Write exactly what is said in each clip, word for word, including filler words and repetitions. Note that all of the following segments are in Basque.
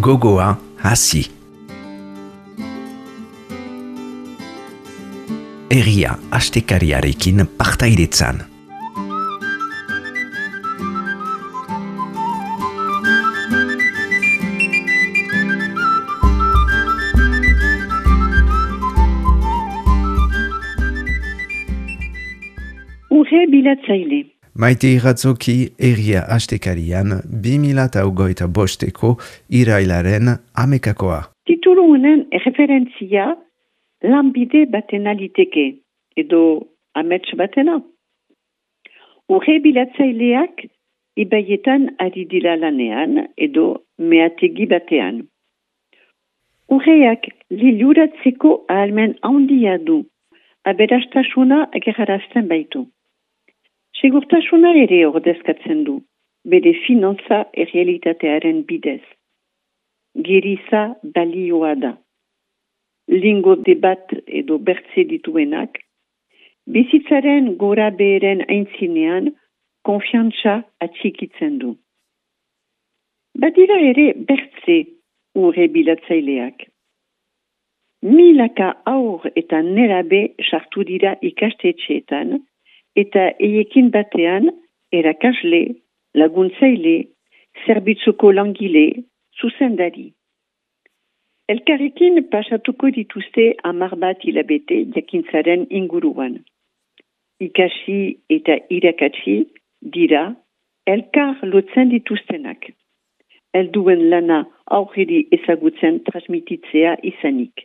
gogoa hasi. Herria astekariarekin partaidetzan. Urre bilatzaile. Maite Iratzoki herria astekarian bi mila hogeita bosteko irailaren hamekakoa. Titulu honen referentzia lanbide batena liteke, edo amets batena. Urre bilatzaileak ibaietan ari dira lanean, edo meategi batean. Urreak liluratzeko ahalmen handia du, aberastasuna agerrarazten baitu. Segurtasuna ere ordezkatzen du, bere finantza errealitatearen bidez. Geriza balioa da. Lingo debat edo bertze dituenak, bizitzaren gora beheren aintzinean konfiantza atxikitzen du. Badira ere bertze urre bilatzaileak. Milaka aur eta nerabe sartu dira ikastetxeetan, eta eiekin batean erakasle, laguntzaile, zerbitzuko langile, zuzendari. Elkarrekin pasatuko dituzte hamar bat hilabete jakintzaren inguruan. Ikasi eta irakatsi dira elkar lotzen dituztenak. Helduen lana aurreri ezagutzen transmititzea izanik.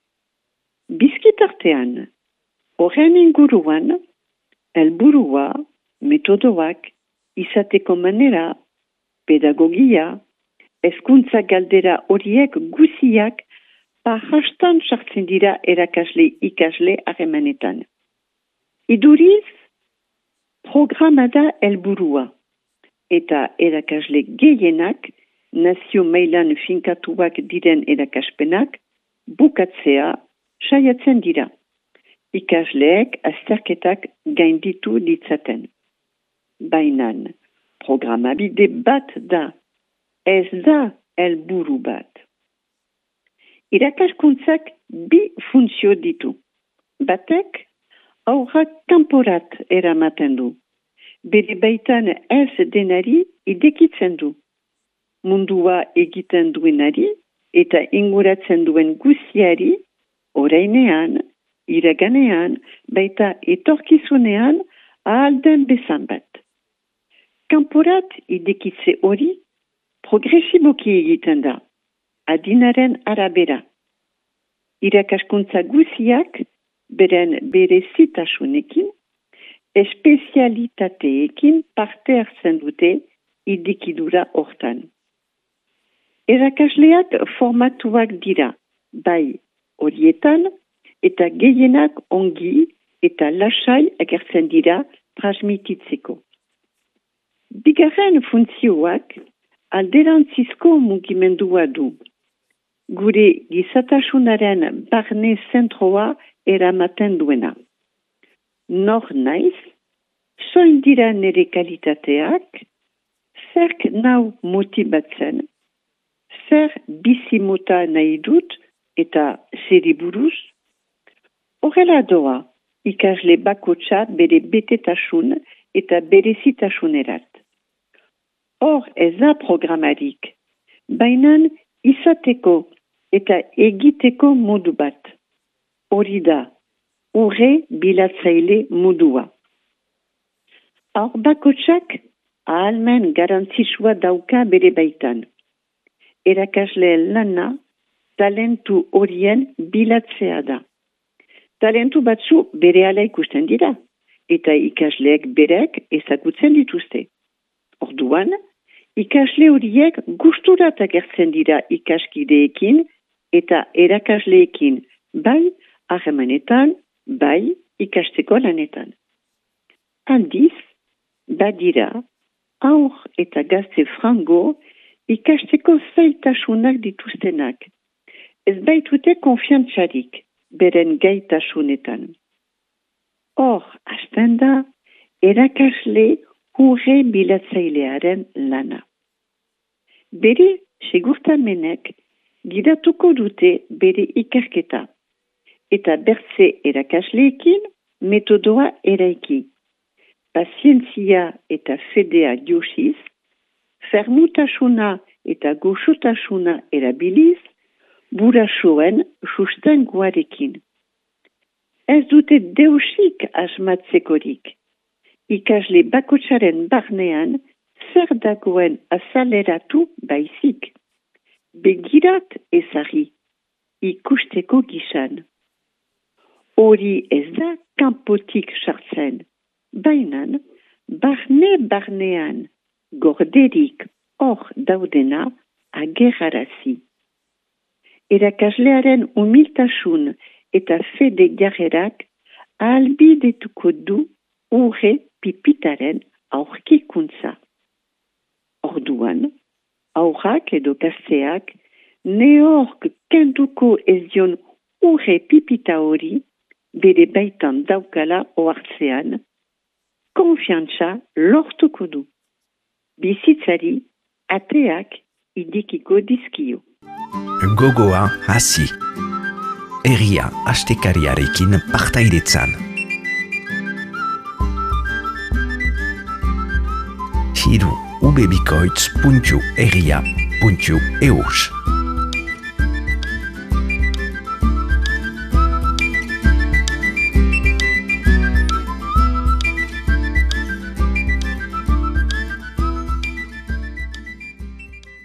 Bizkitartean, horren inguruan, helburua, metodoak, izateko manera, pedagogia, hezkuntza galdera horiek guziak parrastan sartzen dira erakasle ikasle harremanetan. Iduriz, programada helburua, eta erakasle gehienak, nazio mailan finkatuak diren erakaspenak, bukatzea saiatzen dira. Ikasleek azterketak gainditu ditzaten. Bainan, programabide bat da, ez da helburu bat. Irakaskuntzak bi funtzio ditu. Batek, aurrak kanporat eramaten du. Bere baitan ez denari idekitzen du. Mundua egiten duenari eta inguratzen duen guziari, orainean, iraganean, baita etorkizunean ahalden bezan bat. Kanporat idekitze hori progresiboki egiten da, adinaren arabera. Irakaskuntza guziak beren berezitasunekin, espezialitateekin parte hartzen dute idekidura hortan. Erakasleak formatuak dira, bai horietan, eta gehienak ongi eta lasai agertzen dira transmititzeko. Bigarren funtzioak alderantzizko mugimendua du. Gure gizatasunaren barne zentroa eramaten duena. Nor naiz, soin dira nere kalitateak, zerk nau motibatzen, zer bizimota nahi dut eta zeri buruz. Horrela doa, ikasle bakotsa bere betetasun eta berezitasunerat. Hor ez da programarik, bainan izateko eta egiteko modu bat. Hori da, urre bilatzaile modua. Hor bakotsak ahalmen garantzisua dauka bere baitan. Erakasle lana talentu horien bilatzea da. Talentu batzu berehala ikusten dira, eta ikasleek berek ezagutzen dituzte. Orduan, ikasle horiek gusturat agertzen dira ikaskideekin eta erakasleekin, bai harremanetan, bai ikasteko lanetan. Aldiz, badira, aur eta gazte frango ikasteko zailtasunak dituztenak. Ez baitute konfiantzarik beren gaitasunetan. Hor, hasten da, erakasle urre bilatzailearen lana. Bere segurtamenek gidatuko dute bere ikerketa. Eta bertze erakasleekin metodoa eraiki. Pazientzia eta fedea josiz, fermutasuna eta goxotasuna erabiliz, burasoen sustengoarekin. Ez dute deusik asmatzekorik. Ikasle bakotsaren barnean zer dagoen azaleratu baizik. Begirat ezari, ikusteko gisan. Hori ez da kanpotik sartzen, bainan barne-barnean gorderik hor daudena agerarazi. Erakaslearen humiltasun eta fede jarrerak ahalbidetuko du urre pipitaren aurkikuntza. Orduan, aurrak edo gazteak neork kenduko ez dion urre pipita hori bere baitan daukala ohartzean, konfiantza lortuko du. Bizitzari ateak idikiko dizkio. Gogoa hasi. Herria astekariarekin partaidetzan. Hiru ubebikoitz puntu herria puntu eus